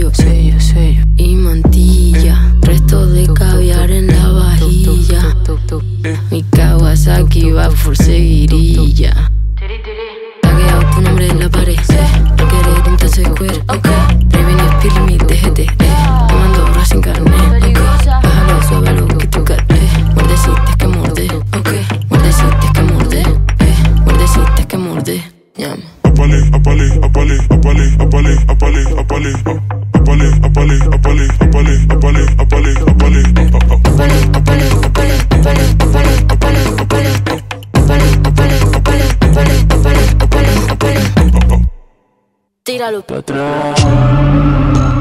sello y mantilla, resto de caviar en la vajilla. Mi Kawasaki va por seguirilla. Tagueado tu nombre en la pared, requerir entonces square, ok. Prevenir Pilimi, DGT, tomando horas sin carne, ok. Bájalo, suávalo, que tu carne. Muerdecitas que morder, ok. Muerdecitas que morder, muerdecitas que morder, llama. Apale, apale, apale, apale, apale, apale, apale, apale, apale, apale, apale, apale, apale, apale, tíralo para atrás.